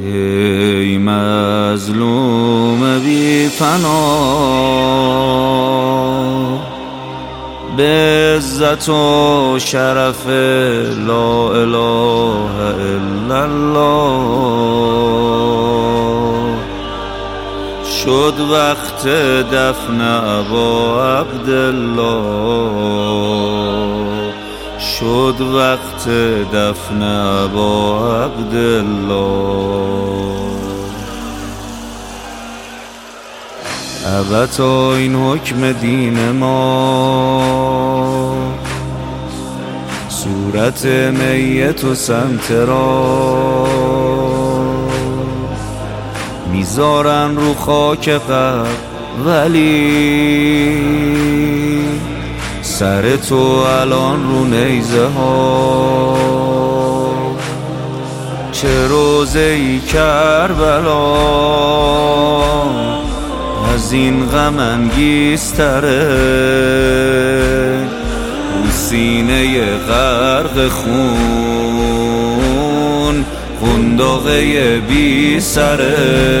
ای مظلوم بی پناه، به عزت و شرف لا اله الا الله، شد وقت دفن ابا عبدالله، شد وقت دفن ابا عبدالله. البته این حکم دین ما، صورت میت و سمت را میذارن رو خاک قبر، ولی سر تو الان رو نیزه ها. چه روزه ای کربلا از این غم انگیزتره، رو سینه غرق خون قنداقه بی سره.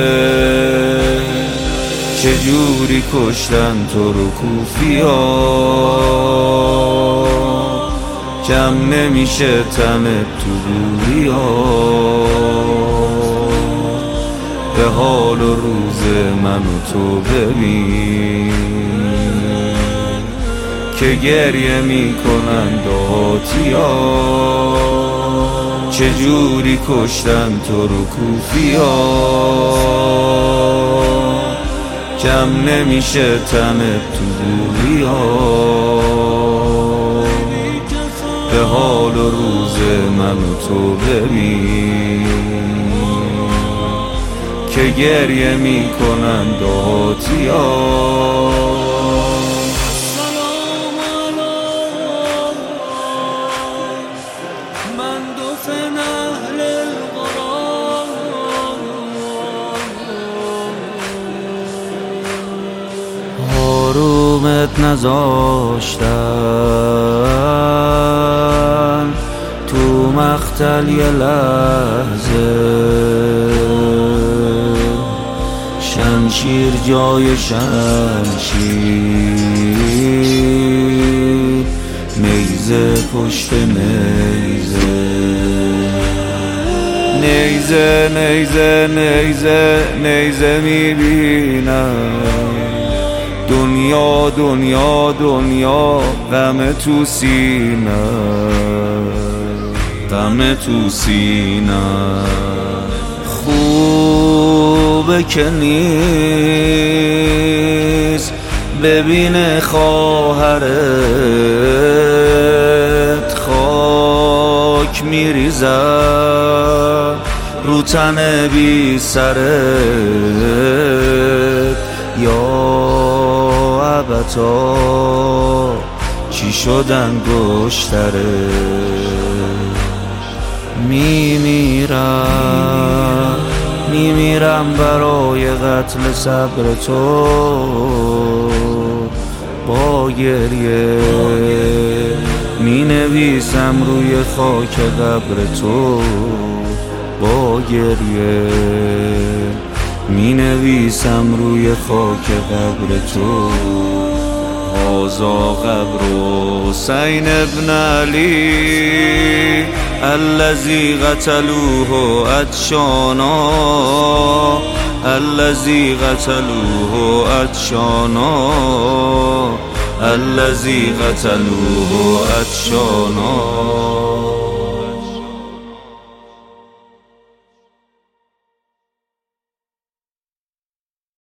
چجوری کشتن تو رو کوفیا، کم نمیشه تنت تو دوریا. به حال و روز من و تو ببین که گریه میکنن دهاتیا. چجوری کشتن تو رو کوفیا، کم نمیشه تنت تو دوریا. به حال و روز من و تو ببین که گریه میکنن دهاتیا. حرومت نذاشتن تو مقتل یه لحظه، شمشیر جای شمشیر، نیزه پشت نیزه. نیزه نیزه نیزه نیزه میبینم، دنیا دنیا دنیا غم تو سینه، غم تو سینه. خوبه که نیست ببین خواهرت خاک میریزه رو تن بی سرت. یا ابتا چی شدن گشتره، میمیرم برای قتل صبر تو. با گریه مینویسم روی خاک قبر تو. با گریه مینویسم روی خاک قبر تو. هذا قبر حسین ابن علی الذی قتلوه عطشانا، الذی قتلوه عطشانا، الذی قتلوه عطشانا.